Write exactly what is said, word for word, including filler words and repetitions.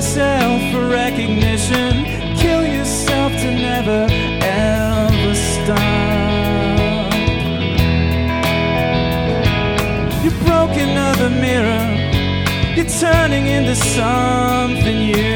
yourself for recognition. Kill yourself to never ever stop. You're broken of a mirror. You're turning into something you